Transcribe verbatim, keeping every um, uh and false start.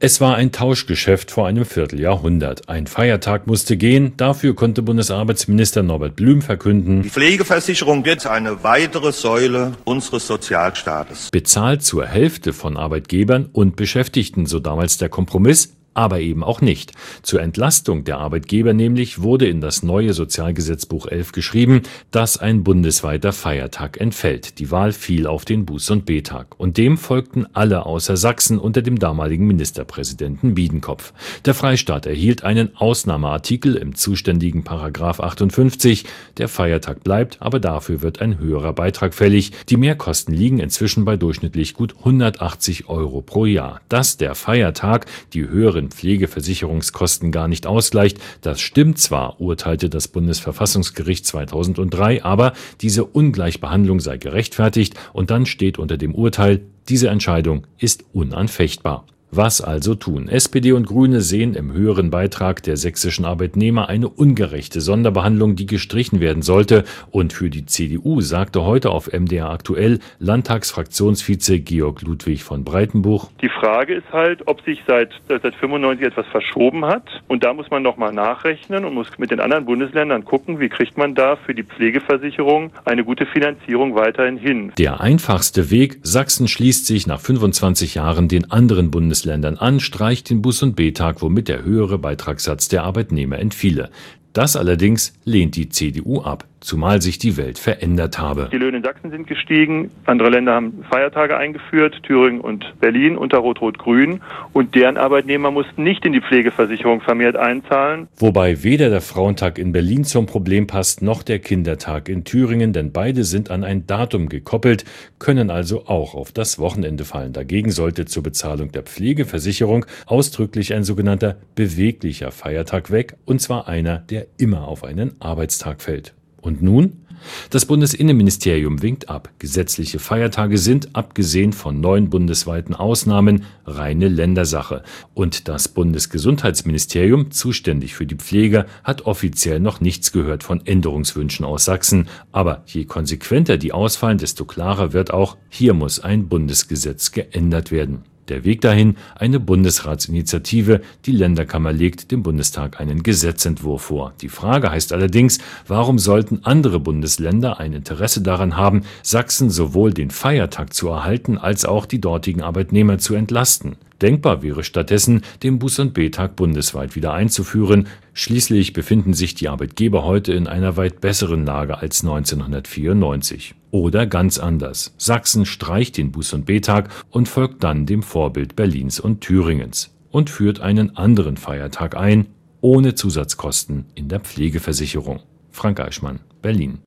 Es war ein Tauschgeschäft vor einem Vierteljahrhundert. Ein Feiertag musste gehen, dafür konnte Bundesarbeitsminister Norbert Blüm verkünden: Die Pflegeversicherung wird eine weitere Säule unseres Sozialstaates. Bezahlt zur Hälfte von Arbeitgebern und Beschäftigten, so damals der Kompromiss. Aber eben auch nicht. Zur Entlastung der Arbeitgeber nämlich wurde in das neue Sozialgesetzbuch elf geschrieben, dass ein bundesweiter Feiertag entfällt. Die Wahl fiel auf den Buß- und B-Tag. Und dem folgten alle außer Sachsen unter dem damaligen Ministerpräsidenten Biedenkopf. Der Freistaat erhielt einen Ausnahmeartikel im zuständigen Paragraph achtundfünfzig. Der Feiertag bleibt, aber dafür wird ein höherer Beitrag fällig. Die Mehrkosten liegen inzwischen bei durchschnittlich gut hundertachtzig Euro pro Jahr. Dass der Feiertag die höheren Pflegeversicherungskosten gar nicht ausgleicht. Das stimmt zwar, urteilte das Bundesverfassungsgericht zweitausenddrei, aber diese Ungleichbehandlung sei gerechtfertigt und dann steht unter dem Urteil, diese Entscheidung ist unanfechtbar. Was also tun? S P D und Grüne sehen im höheren Beitrag der sächsischen Arbeitnehmer eine ungerechte Sonderbehandlung, die gestrichen werden sollte. Und für die C D U sagte heute auf M D R aktuell Landtagsfraktionsvize Georg Ludwig von Breitenbuch: Die Frage ist halt, ob sich seit seit fünfundneunzig etwas verschoben hat. Und da muss man nochmal nachrechnen und muss mit den anderen Bundesländern gucken, wie kriegt man da für die Pflegeversicherung eine gute Finanzierung weiterhin hin. Der einfachste Weg: Sachsen schließt sich nach fünfundzwanzig Jahren den anderen Bundesländern an, streicht den Buß- und B-Tag, womit der höhere Beitragssatz der Arbeitnehmer entfiele. Das allerdings lehnt die C D U ab, zumal sich die Welt verändert habe. Die Löhne in Sachsen sind gestiegen, andere Länder haben Feiertage eingeführt, Thüringen und Berlin unter Rot-Rot-Grün, und deren Arbeitnehmer mussten nicht in die Pflegeversicherung vermehrt einzahlen. Wobei weder der Frauentag in Berlin zum Problem passt, noch der Kindertag in Thüringen, denn beide sind an ein Datum gekoppelt, können also auch auf das Wochenende fallen. Dagegen sollte zur Bezahlung der Pflegeversicherung ausdrücklich ein sogenannter beweglicher Feiertag weg, und zwar einer, der immer auf einen Arbeitstag fällt. Und nun? Das Bundesinnenministerium winkt ab. Gesetzliche Feiertage sind, abgesehen von neun bundesweiten Ausnahmen, reine Ländersache. Und das Bundesgesundheitsministerium, zuständig für die Pflege, hat offiziell noch nichts gehört von Änderungswünschen aus Sachsen. Aber je konsequenter die ausfallen, desto klarer wird auch, hier muss ein Bundesgesetz geändert werden. Der Weg dahin: eine Bundesratsinitiative. Die Länderkammer legt dem Bundestag einen Gesetzentwurf vor. Die Frage heißt allerdings, warum sollten andere Bundesländer ein Interesse daran haben, Sachsen sowohl den Feiertag zu erhalten, als auch die dortigen Arbeitnehmer zu entlasten? Denkbar wäre stattdessen, den Buß- und B-Tag bundesweit wieder einzuführen. Schließlich befinden sich die Arbeitgeber heute in einer weit besseren Lage als neunzehnhundertvierundneunzig. Oder ganz anders: Sachsen streicht den Buß- und B-Tag und folgt dann dem Vorbild Berlins und Thüringens und führt einen anderen Feiertag ein, ohne Zusatzkosten in der Pflegeversicherung. Frank Eichmann, Berlin.